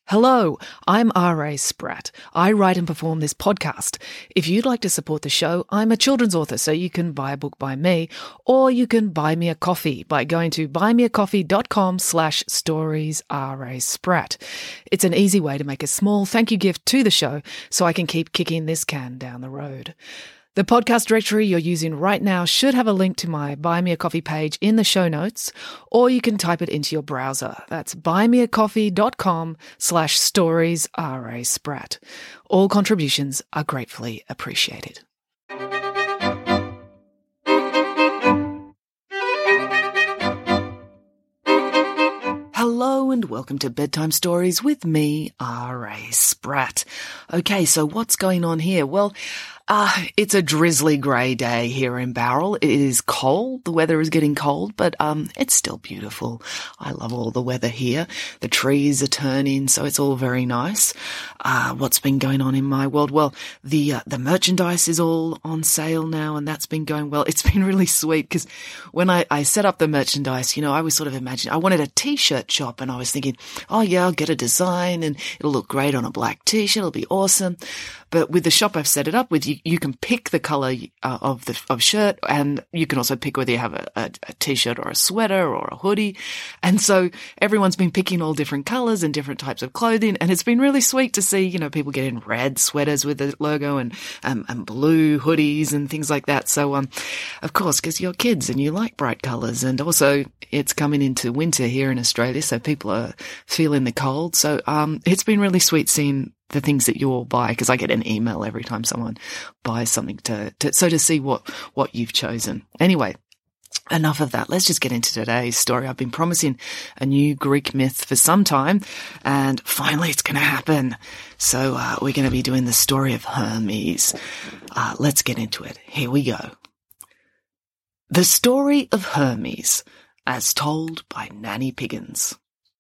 Hello, I'm R.A. Spratt. I write and perform this podcast. If you'd like to support the show, I'm a children's author, so you can buy a book by me, or you can buy me a coffee by going to buymeacoffee.com/storiesRASpratt. It's an easy way to make a small thank you gift to the show so I can keep kicking this can down the road. The podcast directory you're using right now should have a link to my Buy Me a Coffee page in the show notes, or you can type it into your browser. That's buymeacoffee.com/storiesRASpratt. All contributions are gratefully appreciated. Hello and welcome to Bedtime Stories with me, R.A. Spratt. Okay, so what's going on here? Well, it's a drizzly grey day here in Bowral. It is cold. The weather is getting cold, but it's still beautiful. I love all the weather here. The trees are turning, so it's all very nice. What's been going on in my world? Well, the merchandise is all on sale now, and that's been going well. It's been really sweet because when I set up the merchandise, I was sort of imagining I wanted a t-shirt shop, and I was thinking, oh yeah, I'll get a design and it'll look great on a black t-shirt. It'll be awesome. But with the shop I've set it up with, you can pick the colour of shirt, and you can also pick whether you have a t-shirt or a sweater or a hoodie. And so everyone's been picking all different colours and different types of clothing, and it's been really sweet to see, people getting red sweaters with the logo and blue hoodies and things like that. So, of course, because you're kids and you like bright colours, and also it's coming into winter here in Australia, so people are feeling the cold. So, it's been really sweet seeing the things that you all buy, because I get an email every time someone buys something to see what you've chosen. Anyway, enough of that. Let's just get into today's story. I've been promising a new Greek myth for some time, and finally it's going to happen. So we're going to be doing the story of Hermes. Let's get into it. Here we go. The story of Hermes, as told by Nanny Piggins.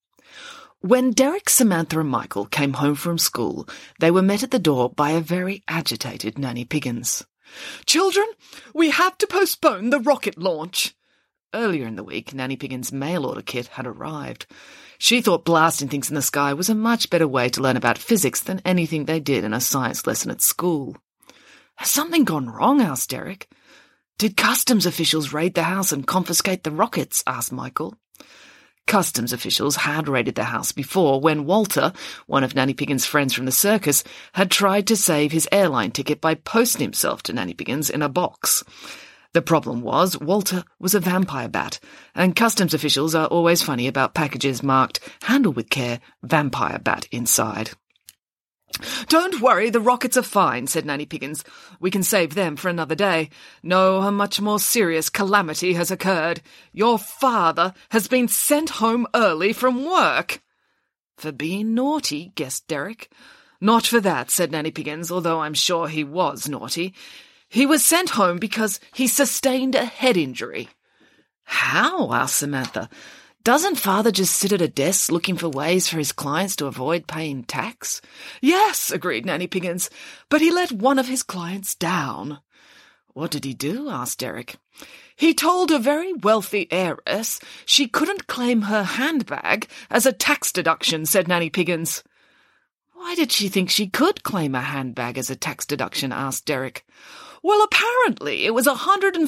When Derek, Samantha and Michael came home from school, they were met at the door by a very agitated Nanny Piggins. "Children, we have to postpone the rocket launch." Earlier in the week, Nanny Piggins' mail-order kit had arrived. She thought blasting things in the sky was a much better way to learn about physics than anything they did in a science lesson at school. "Has something gone wrong?" asked Derek. "Did customs officials raid the house and confiscate the rockets?" asked Michael. Customs officials had raided the house before when Walter, one of Nanny Piggins' friends from the circus, had tried to save his airline ticket by posting himself to Nanny Piggins in a box. The problem was Walter was a vampire bat, and customs officials are always funny about packages marked "Handle with care, vampire bat" inside. "Don't worry, the rockets are fine," said Nanny Piggins. "We can save them for another day. No, a much more serious calamity has occurred. Your father has been sent home early from work." "For being naughty," guessed Derek. "Not for that," said Nanny Piggins, although I'm sure he was naughty. "He was sent home because he sustained a head injury." "How?" asked Samantha. "Doesn't father just sit at a desk looking for ways for his clients to avoid paying tax?" "Yes," agreed Nanny Piggins, "but he let one of his clients down." "What did he do?" asked Derek. "He told a very wealthy heiress she couldn't claim her handbag as a tax deduction," said Nanny Piggins. "Why did she think she could claim a handbag as a tax deduction?" asked Derek. "Well, apparently it was a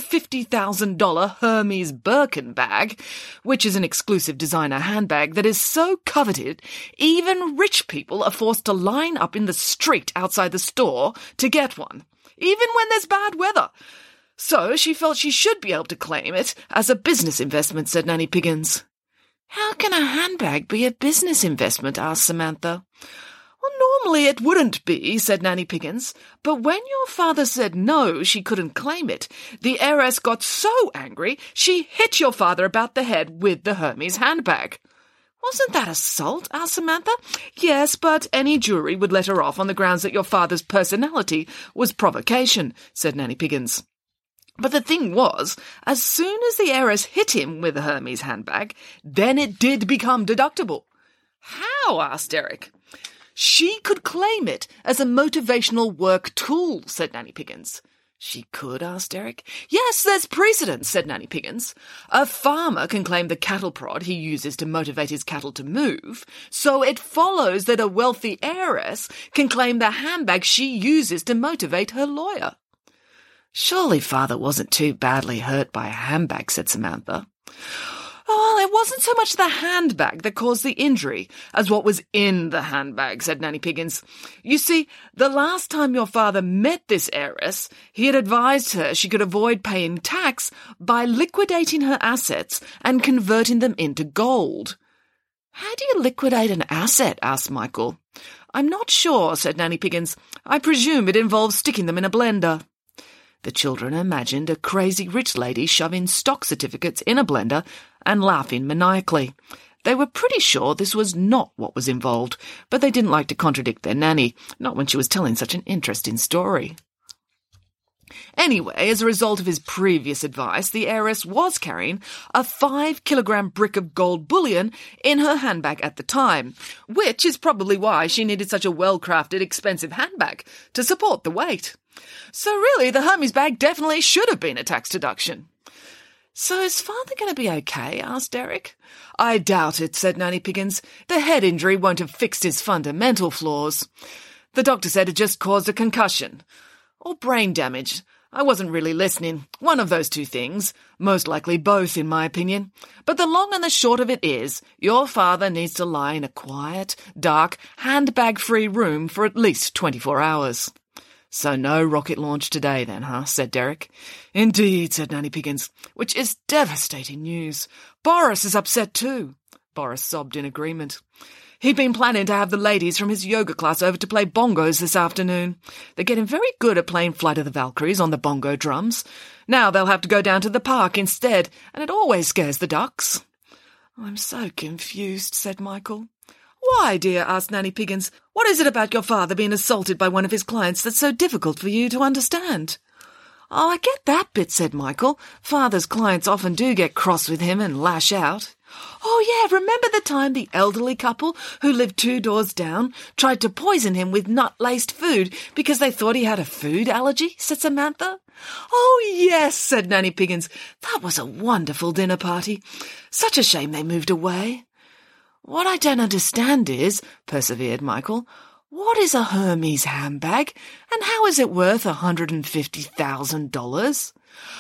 $150,000 Hermes Birkin bag, which is an exclusive designer handbag that is so coveted even rich people are forced to line up in the street outside the store to get one, even when there's bad weather. So she felt she should be able to claim it as a business investment," said Nanny Piggins. "How can a handbag be a business investment?" asked Samantha. "Well, normally it wouldn't be," said Nanny Piggins, "but when your father said no, she couldn't claim it, the heiress got so angry she hit your father about the head with the Hermes handbag." "Wasn't that assault?" asked Samantha. "Yes, but any jury would let her off on the grounds that your father's personality was provocation," said Nanny Piggins. "But the thing was, as soon as the heiress hit him with the Hermes handbag, then it did become deductible." "How?" asked Derek. "She could claim it as a motivational work tool," said Nanny Piggins. She could? Asked Derek. Yes, there's precedent, said Nanny Piggins. A farmer can claim the cattle prod he uses to motivate his cattle to move, so it follows that a wealthy heiress can claim the handbag she uses to motivate her lawyer. Surely father wasn't too badly hurt by a handbag, said Samantha. Well, it wasn't so much the handbag that caused the injury as what was in the handbag, said Nanny Piggins. You see, the last time your father met this heiress, he had advised her she could avoid paying tax by liquidating her assets and converting them into gold. How do you liquidate an asset? Asked Michael. I'm not sure, said Nanny Piggins. I presume it involves sticking them in a blender. The children imagined a crazy rich lady shoving stock certificates in a blender and laughing maniacally. They were pretty sure this was not what was involved, but they didn't like to contradict their nanny, not when she was telling such an interesting story. Anyway, as a result of his previous advice, the heiress was carrying a 5-kilogram brick of gold bullion in her handbag at the time, which is probably why she needed such a well-crafted, expensive handbag to support the weight. So really, the Hermes bag definitely should have been a tax deduction. So is father going to be okay? Asked Derek. I doubt it, said Nanny Piggins. The head injury won't have fixed his fundamental flaws. The doctor said it just caused a concussion. Or brain damage. I wasn't really listening. One of those two things. Most likely both, in my opinion. But the long and the short of it is, your father needs to lie in a quiet, dark, handbag-free room for at least 24 hours. So no rocket launch today then, huh? Said Derek. Indeed, said Nanny Piggins, which is devastating news. Boris is upset too. Boris sobbed in agreement. He'd been planning to have the ladies from his yoga class over to play bongos this afternoon. They're getting very good at playing Flight of the Valkyries on the bongo drums. Now they'll have to go down to the park instead, and it always scares the ducks. I'm so confused, said Michael. Why, dear? Asked Nanny Piggins. What is it about your father being assaulted by one of his clients that's so difficult for you to understand? Oh, I get that bit, said Michael. Father's clients often do get cross with him and lash out. Oh, yeah, remember the time the elderly couple who lived 2 doors down tried to poison him with nut-laced food because they thought he had a food allergy? Said Samantha. Oh, yes, said Nanny Piggins. That was a wonderful dinner party. Such a shame they moved away. What I don't understand is, persevered Michael, what is a Hermes handbag, and how is it worth $150,000?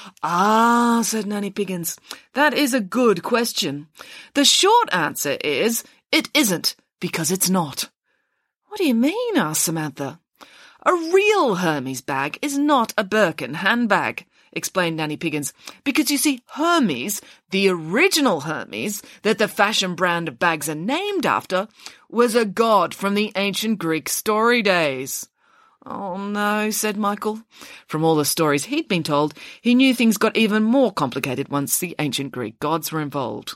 Ah, said Nanny Piggins, that is a good question. The short answer is, it isn't, because it's not. What do you mean? Asked Samantha. A real Hermes bag is not a Birkin handbag, explained Nanny Piggins, because you see, Hermes, the original Hermes, that the fashion brand of bags are named after, was a god from the ancient Greek story days. Oh no, said Michael. From all the stories he'd been told, he knew things got even more complicated once the ancient Greek gods were involved.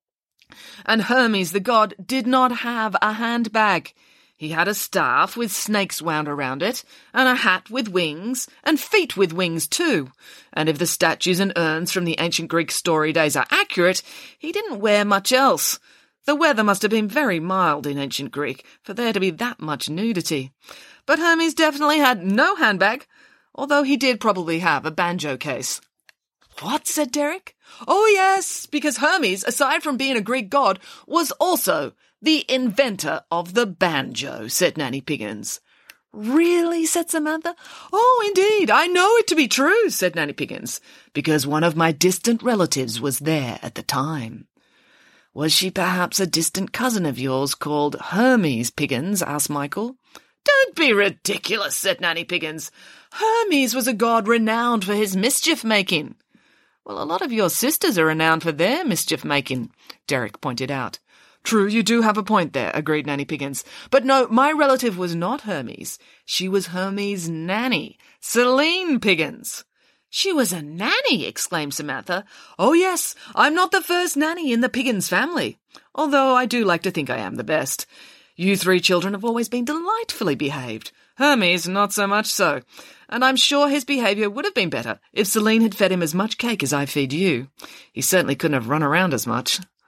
And Hermes the god did not have a handbag. He had a staff with snakes wound around it, and a hat with wings, and feet with wings too. And if the statues and urns from the ancient Greek story days are accurate, he didn't wear much else. The weather must have been very mild in ancient Greek for there to be that much nudity. But Hermes definitely had no handbag, although he did probably have a banjo case. What? Said Derek. Oh yes, because Hermes, aside from being a Greek god, was also the inventor of the banjo, said Nanny Piggins. Really? Said Samantha. Oh, indeed, I know it to be true, said Nanny Piggins, because one of my distant relatives was there at the time. Was she perhaps a distant cousin of yours called Hermes Piggins? Asked Michael. Don't be ridiculous, said Nanny Piggins. Hermes was a god renowned for his mischief-making. Well, a lot of your sisters are renowned for their mischief-making, Derek pointed out. True, you do have a point there, agreed Nanny Piggins. But no, my relative was not Hermes. She was Hermes' nanny, Celine Piggins. She was a nanny, exclaimed Samantha. Oh yes, I'm not the first nanny in the Piggins family, although I do like to think I am the best. You 3 children have always been delightfully behaved. Hermes, not so much so. And I'm sure his behaviour would have been better if Celine had fed him as much cake as I feed you. He certainly couldn't have run around as much.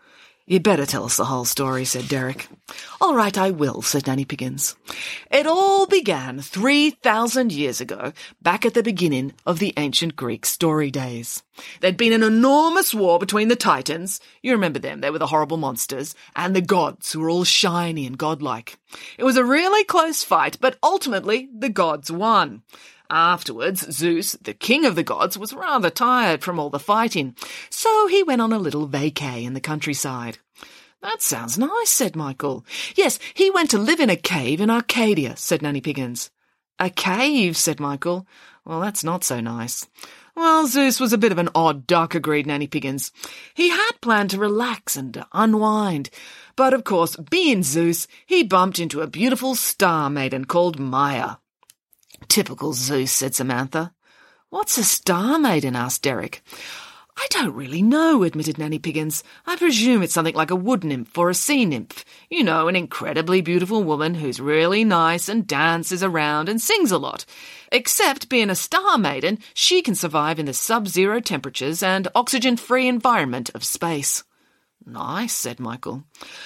"You better tell us the whole story," said Derek. "All right, I will," said Nanny Piggins. "It all began 3,000 years ago, back at the beginning of the ancient Greek story days. There'd been an enormous war between the Titans— you remember them, they were the horrible monsters— and the gods, who were all shiny and godlike. It was a really close fight, but ultimately the gods won. Afterwards, Zeus, the king of the gods, was rather tired from all the fighting, so he went on a little vacay in the countryside." "That sounds nice," said Michael. "Yes, he went to live in a cave in Arcadia," said Nanny Piggins. "A cave," said Michael. "Well, that's not so nice." "Well, Zeus was a bit of an odd duck," agreed Nanny Piggins. "He had planned to relax and unwind, but of course, being Zeus, he bumped into a beautiful star maiden called Maia." "Typical Zeus," said Samantha. "What's a star maiden?" asked Derek. "I don't really know," admitted Nanny Piggins. "I presume it's something like a wood nymph or a sea nymph. You know, an incredibly beautiful woman who's really nice and dances around and sings a lot. Except, being a star maiden, she can survive in the sub-zero temperatures and oxygen-free environment of space." "Nice," said Michael.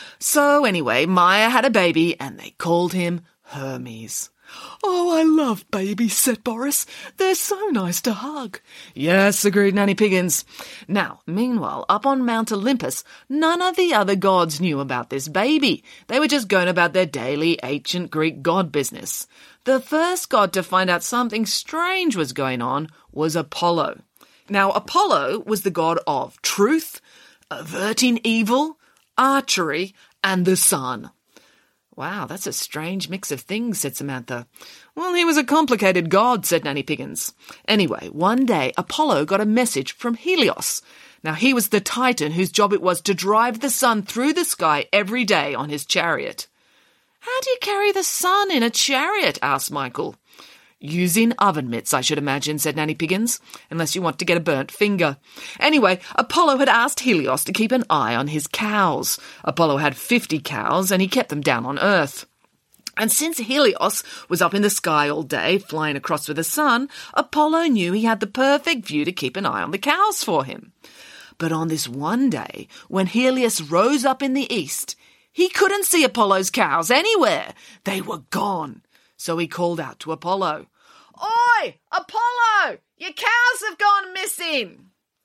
"So anyway, Maia had a baby and they called him Hermes." "Oh, I love babies," said Boris. "They're so nice to hug." "Yes," agreed Nanny Piggins. Now, meanwhile, up on Mount Olympus, none of the other gods knew about this baby. They were just going about their daily ancient Greek god business. The first god to find out something strange was going on was Apollo. Now, Apollo was the god of truth, averting evil, archery, and the sun. "Wow, that's a strange mix of things," said Samantha. "Well, he was a complicated god," said Nanny Piggins. Anyway, one day Apollo got a message from Helios. Now, he was the Titan whose job it was to drive the sun through the sky every day on his chariot. "How do you carry the sun in a chariot?" asked Michael. "Using oven mitts, I should imagine," said Nanny Piggins, "unless you want to get a burnt finger." Anyway, Apollo had asked Helios to keep an eye on his cows. Apollo had 50 cows, and he kept them down on Earth. And since Helios was up in the sky all day, flying across with the sun, Apollo knew he had the perfect view to keep an eye on the cows for him. But on this one day, when Helios rose up in the east, he couldn't see Apollo's cows anywhere. They were gone. So he called out to Apollo, "Oi, Apollo! Your cows have gone missing!"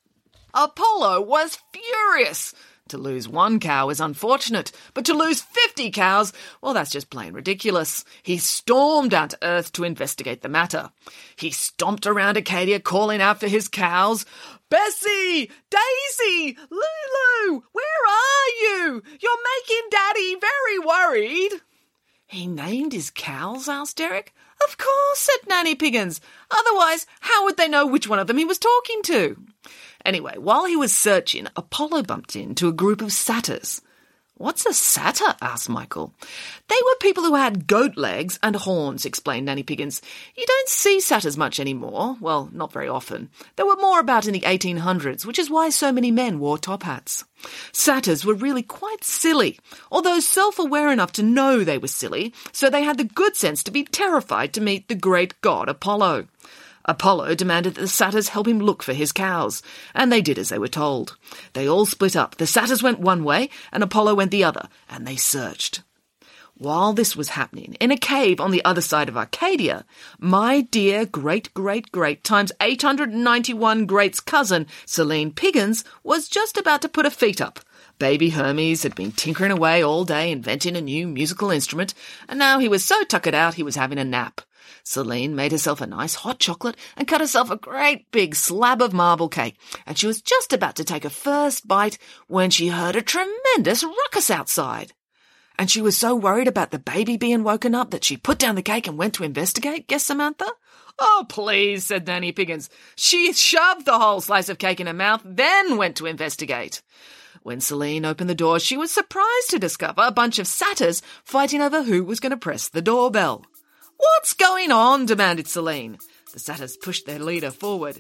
Apollo was furious. To lose one cow is unfortunate, but to lose 50 cows, well, that's just plain ridiculous. He stormed down to Earth to investigate the matter. He stomped around Arcadia calling out for his cows. "Bessie! Daisy! Lulu! Where are you? You're making Daddy very worried." "He named his cows?" asked Derek. "Of course," said Nanny Piggins. "Otherwise, how would they know which one of them he was talking to?" Anyway, while he was searching, Apollo bumped into a group of satyrs. "What's a satyr?" asked Michael. "They were people who had goat legs and horns," explained Nanny Piggins. "You don't see satyrs much anymore. Well, not very often. There were more about in the 1800s, which is why so many men wore top hats. Satyrs were really quite silly, although self-aware enough to know they were silly, so they had the good sense to be terrified to meet the great god Apollo. Apollo demanded that the satyrs help him look for his cows, and they did as they were told. They all split up. The satyrs went one way, and Apollo went the other, and they searched. While this was happening, in a cave on the other side of Arcadia, my dear great-great-great times 891 great's cousin, Selene Piggins, was just about to put her feet up. Baby Hermes had been tinkering away all day inventing a new musical instrument, and now he was so tuckered out he was having a nap. Selene made herself a nice hot chocolate and cut herself a great big slab of marble cake, and she was just about to take her first bite when she heard a tremendous ruckus outside. And she was so worried about the baby being woken up that she put down the cake and went to investigate, guessed Samantha. "Oh, please," said Nanny Piggins. "She shoved the whole slice of cake in her mouth, then went to investigate." When Selene opened the door, she was surprised to discover a bunch of satyrs fighting over who was going to press the doorbell. "What's going on?" demanded Selene. The satyrs pushed their leader forward.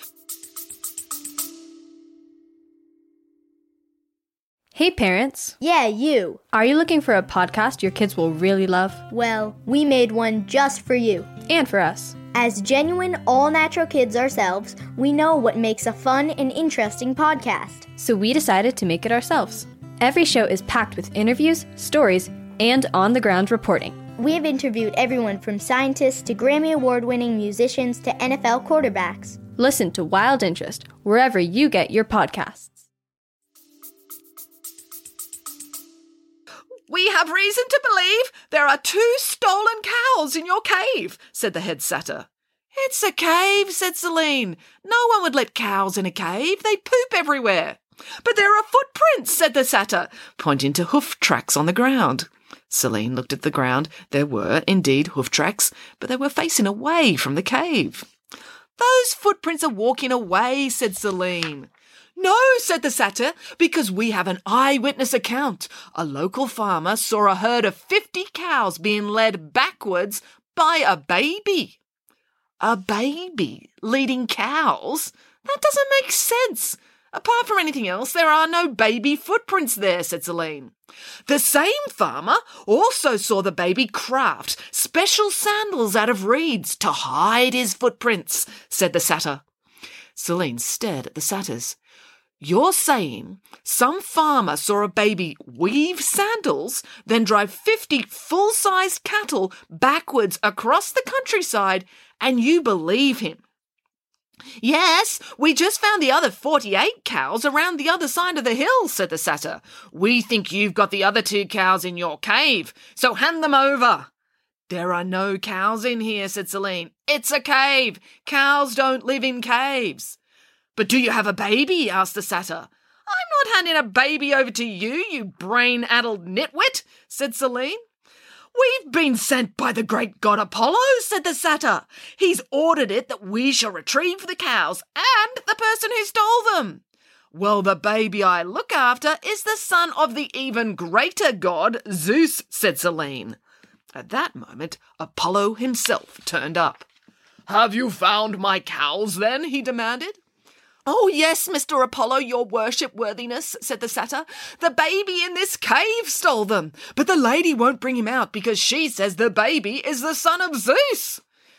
Hey parents! Yeah, you! Are you looking for a podcast your kids will really love? Well, we made one just for you. And for us. As genuine, all-natural kids ourselves, we know what makes a fun and interesting podcast. So we decided to make it ourselves. Every show is packed with interviews, stories, and on-the-ground reporting. We have interviewed everyone from scientists to Grammy Award-winning musicians to NFL quarterbacks. Listen to Wild Interest wherever you get your podcasts. "We have reason to believe there are 2 stolen cows in your cave," said the head satyr. "It's a cave," said Celine. "No one would let cows in a cave. They'd poop everywhere." "But there are footprints," said the satyr, pointing to hoof tracks on the ground. Celine looked at the ground. There were, indeed, hoof tracks, but they were facing away from the cave. "Those footprints are walking away," said Celine. "No," said the satyr, "because we have an eyewitness account. A local farmer saw a herd of 50 cows being led backwards by a baby." "A baby leading cows? That doesn't make sense. Apart from anything else, there are no baby footprints there," said Celine. "The same farmer also saw the baby craft special sandals out of reeds to hide his footprints," said the satyr. Celine stared at the satyrs. "You're saying some farmer saw a baby weave sandals, then drive 50 full-sized cattle backwards across the countryside, and you believe him?" "Yes, we just found the other 48 cows around the other side of the hill," said the satyr. "We think you've got the other 2 cows in your cave, so hand them over." "There are no cows in here," said Celine. "It's a cave. Cows don't live in caves." "But do you have a baby?" asked the satyr. "I'm not handing a baby over to you, you brain-addled nitwit," said Celine. "We've been sent by the great god Apollo," said the satyr. "He's ordered it that we shall retrieve the cows and the person who stole them." "Well, the baby I look after is the son of the even greater god, Zeus," said Celine. At that moment, Apollo himself turned up. "Have you found my cows, then?" he demanded. "Oh, yes, Mr. Apollo, your worship worthiness," said the satyr. "The baby in this cave stole them, but the lady won't bring him out because she says the baby is the son of Zeus."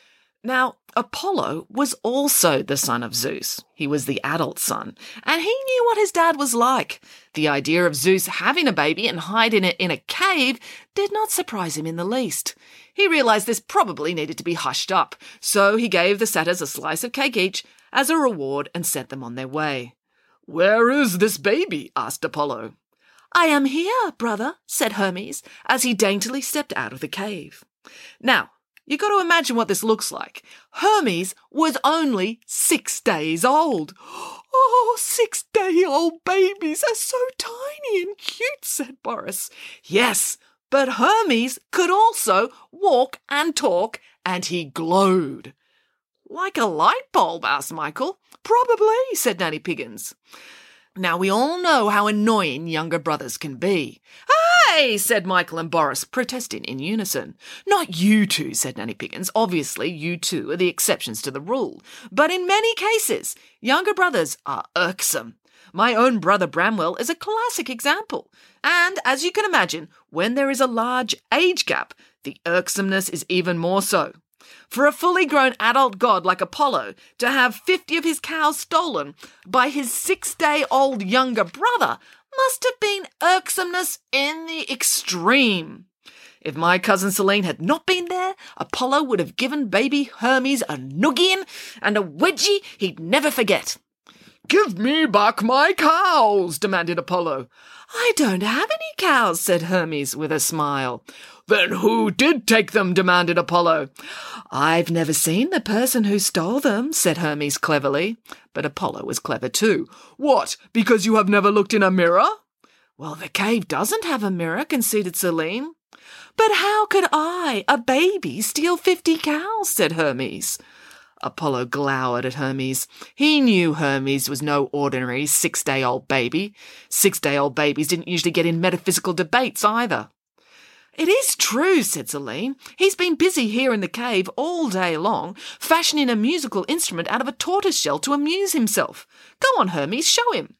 Now, Apollo was also the son of Zeus. He was the adult son, and he knew what his dad was like. The idea of Zeus having a baby and hiding it in a cave did not surprise him in the least. He realized this probably needed to be hushed up, so he gave the satyrs a slice of cake each as a reward and sent them on their way. "Where is this baby?" asked Apollo. "I am here, brother," said Hermes, as he daintily stepped out of the cave. Now, you got to imagine what this looks like. Hermes was only 6 days old. "Oh, 6-day-old babies are so tiny and cute," said Boris. "Yes, but Hermes could also walk and talk, and he glowed." "Like a light bulb?" asked Michael. "Probably," said Nanny Piggins. Now, we all know how annoying younger brothers can be. "Hey!" said Michael and Boris, protesting in unison. "Not you two," said Nanny Piggins. "Obviously, you two are the exceptions to the rule. But in many cases, younger brothers are irksome. My own brother Bramwell is a classic example. And, as you can imagine, when there is a large age gap, the irksomeness is even more so. For a fully grown adult god like Apollo to have 50 of his cows stolen by his 6-day-old younger brother must have been irksomeness in the extreme. If my cousin Celine had not been there, Apollo would have given baby Hermes a noggin and a wedgie he'd never forget. "Give me back my cows," demanded Apollo. "I don't have any cows," said Hermes with a smile. "Then who did take them?" demanded Apollo. "I've never seen the person who stole them," said Hermes cleverly. But Apollo was clever too. "What, because you have never looked in a mirror?" "Well, the cave doesn't have a mirror," conceded Celine. "But how could I, a baby, steal 50 cows?" said Hermes. Apollo glowered at Hermes. He knew Hermes was no ordinary 6-day-old baby. 6-day-old babies didn't usually get in metaphysical debates either. "It is true," said Celine. "He's been busy here in the cave all day long, fashioning a musical instrument out of a tortoise shell to amuse himself. Go on, Hermes, show him."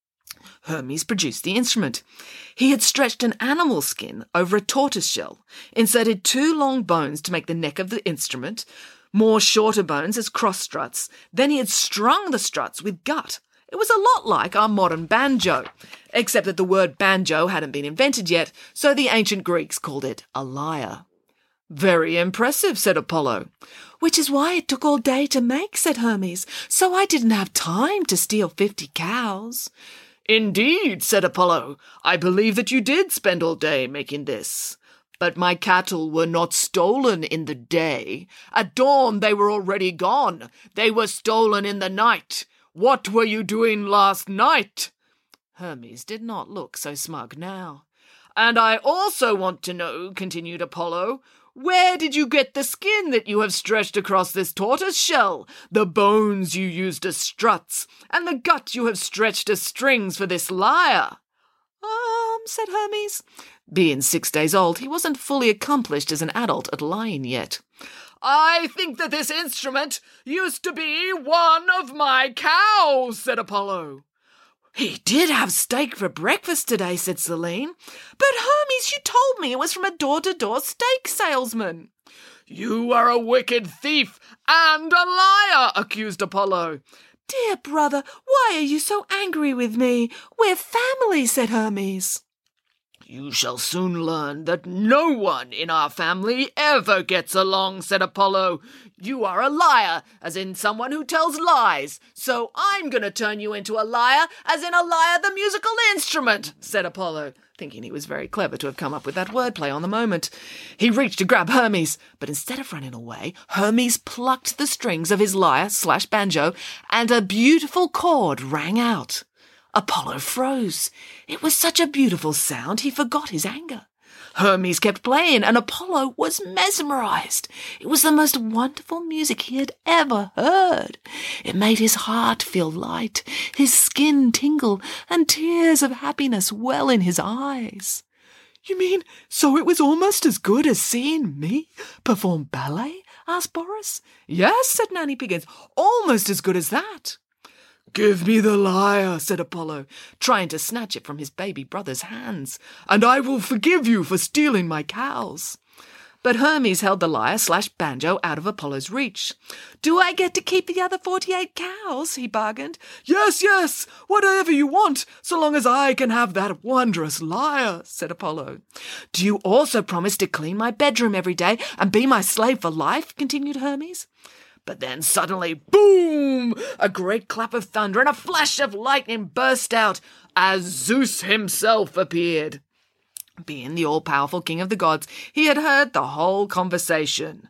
Hermes produced the instrument. He had stretched an animal skin over a tortoise shell, inserted 2 long bones to make the neck of the instrument, more shorter bones as cross struts. Then he had strung the struts with gut. It was a lot like our modern banjo, except that the word banjo hadn't been invented yet, so the ancient Greeks called it a lyre. "Very impressive," said Apollo. "Which is why it took all day to make," said Hermes, "so I didn't have time to steal 50 cows. "Indeed," said Apollo, "I believe that you did spend all day making this. But my cattle were not stolen in the day. At dawn they were already gone. They were stolen in the night. What were you doing last night?" Hermes did not look so smug now. "And I also want to know," continued Apollo, "where did you get the skin that you have stretched across this tortoise shell, the bones you used as struts, and the gut you have stretched as strings for this lyre?" Said Hermes. Being 6 days old, he wasn't fully accomplished as an adult at lying yet. "I think that this instrument used to be one of my cows," said Apollo. "He did have steak for breakfast today," said Selene. "But Hermes, you told me it was from a door-to-door steak salesman." "You are a wicked thief and a liar," accused Apollo. "Dear brother, why are you so angry with me? We're family," said Hermes. "You shall soon learn that no one in our family ever gets along," said Apollo. "You are a liar, as in someone who tells lies, so I'm going to turn you into a lyre, as in a lyre the musical instrument," said Apollo, thinking he was very clever to have come up with that wordplay on the moment. He reached to grab Hermes, but instead of running away, Hermes plucked the strings of his lyre/banjo, and a beautiful chord rang out. Apollo froze. It was such a beautiful sound he forgot his anger. Hermes kept playing, and Apollo was mesmerized. It was the most wonderful music he had ever heard. It made his heart feel light, his skin tingle, and tears of happiness well in his eyes. "You mean, so it was almost as good as seeing me perform ballet?" asked Boris. "Yes," said Nanny Piggins, "almost as good as that." "Give me the lyre," said Apollo, trying to snatch it from his baby brother's hands, "and I will forgive you for stealing my cows." But Hermes held the lyre/banjo out of Apollo's reach. "Do I get to keep the other 48 cows?" he bargained. Yes, whatever you want, so long as I can have that wondrous lyre," said Apollo. "Do you also promise to clean my bedroom every day and be my slave for life?" continued Hermes. But then suddenly, boom! A great clap of thunder and a flash of lightning burst out as Zeus himself appeared. Being the all-powerful king of the gods, he had heard the whole conversation.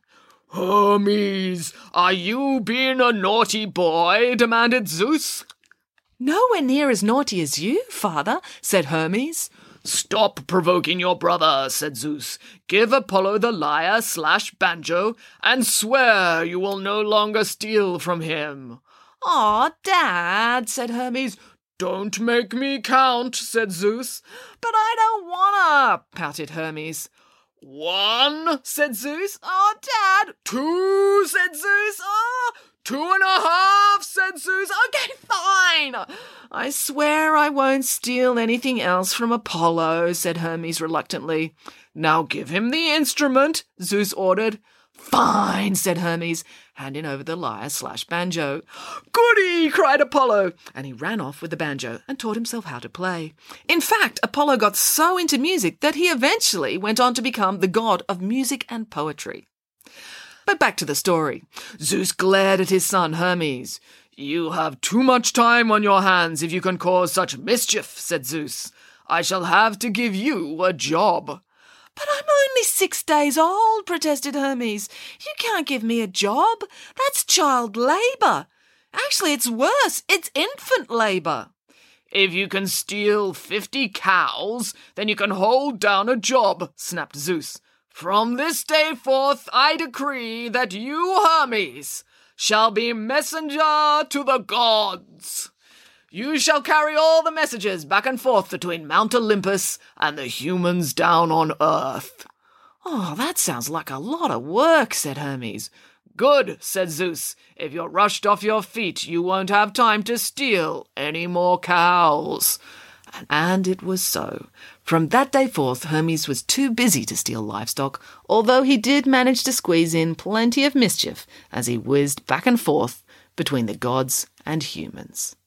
"Hermes, are you being a naughty boy?" demanded Zeus. "Nowhere near as naughty as you, father," said Hermes. "Stop provoking your brother," said Zeus. "Give Apollo the lyre/banjo and swear you will no longer steal from him." "Aw, Dad," said Hermes. "Don't make me count," said Zeus. "But I don't wanna," pouted Hermes. "1," said Zeus. "Oh, Dad." "2," said Zeus. "Oh, 2.5, said Zeus. "Okay, fine. I swear I won't steal anything else from Apollo," said Hermes reluctantly. "Now give him the instrument," Zeus ordered. "Fine," said Hermes, handing over the lyre/banjo. "Goody!" cried Apollo, and he ran off with the banjo and taught himself how to play. In fact, Apollo got so into music that he eventually went on to become the god of music and poetry. But back to the story. Zeus glared at his son Hermes. "You have too much time on your hands if you can cause such mischief," said Zeus. "I shall have to give you a job." "But I'm only 6 days old," protested Hermes. "You can't give me a job. That's child labour. Actually, it's worse. It's infant labour." "If you can steal 50 cows, then you can hold down a job," snapped Zeus. "From this day forth, I decree that you, Hermes, shall be messenger to the gods. You shall carry all the messages back and forth between Mount Olympus and the humans down on Earth." "Oh, that sounds like a lot of work," said Hermes. "Good," said Zeus. "If you're rushed off your feet, you won't have time to steal any more cows." And it was so. From that day forth, Hermes was too busy to steal livestock, although he did manage to squeeze in plenty of mischief as he whizzed back and forth between the gods and humans.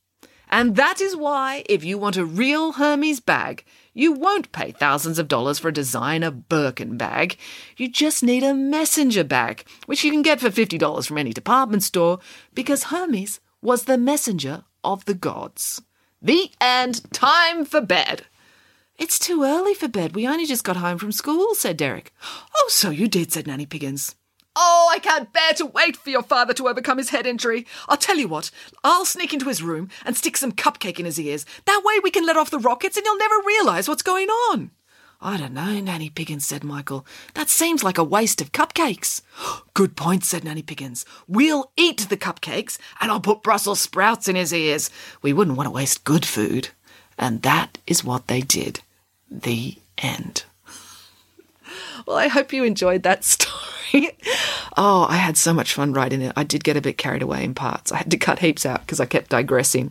And that is why, if you want a real Hermes bag, you won't pay thousands of dollars for a designer Birkin bag. You just need a messenger bag, which you can get for $50 from any department store, because Hermes was the messenger of the gods. The end. Time for bed. It's too early for bed. We only just got home from school, said Derek. Oh, so you did, said Nanny Piggins. Oh, I can't bear to wait for your father to overcome his head injury. I'll tell you what, I'll sneak into his room and stick some cupcake in his ears. That way we can let off the rockets and he'll never realise what's going on. I don't know, Nanny Piggins, said Michael. That seems like a waste of cupcakes. Good point, said Nanny Piggins. We'll eat the cupcakes and I'll put Brussels sprouts in his ears. We wouldn't want to waste good food. And that is what they did. The end. Well, I hope you enjoyed that story. Oh, I had so much fun writing it. I did get a bit carried away in parts. I had to cut heaps out because I kept digressing.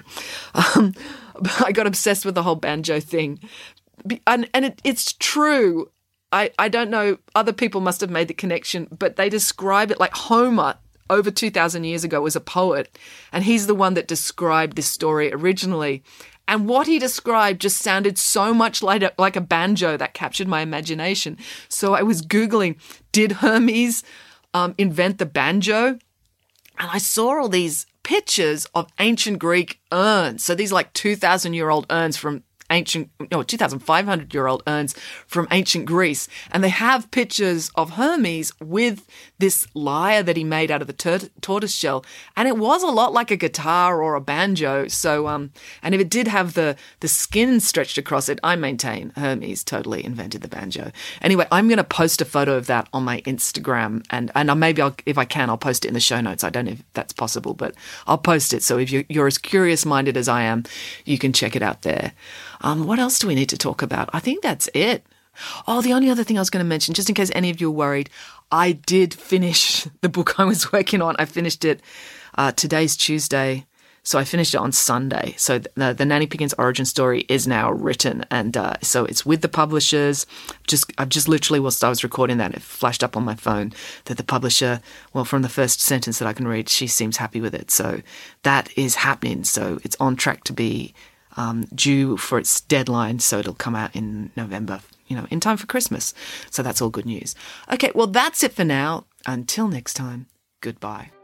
I got obsessed with the whole banjo thing. And it's true. I don't know, other people must have made the connection, but they describe it like Homer over 2,000 years ago was a poet, and he's the one that described this story originally. And what he described just sounded so much like a banjo that captured my imagination. So I was Googling, did Hermes invent the banjo? And I saw all these pictures of ancient Greek urns. So these like 2,000-year-old urns from 2,500-year-old urns from ancient Greece. And they have pictures of Hermes with this lyre that he made out of the tortoise shell. And it was a lot like a guitar or a banjo. So, and if it did have the skin stretched across it, I maintain Hermes totally invented the banjo. Anyway, I'm going to post a photo of that on my Instagram. And maybe if I can, I'll post it in the show notes. I don't know if that's possible, but I'll post it. So if you're as curious-minded as I am, you can check it out there. What else do we need to talk about? I think that's it. Oh, the only other thing I was going to mention, just in case any of you are worried, I did finish the book I was working on. I finished it, today's Tuesday, so I finished it on Sunday. So the Nanny Piggins origin story is now written, and so it's with the publishers. I've just literally, whilst I was recording that, it flashed up on my phone that the publisher, well, from the first sentence that I can read, she seems happy with it. So that is happening. So it's on track to be due for its deadline, so it'll come out in November, in time for Christmas. So that's all good news. Okay, well, that's it for now. Until next time, goodbye.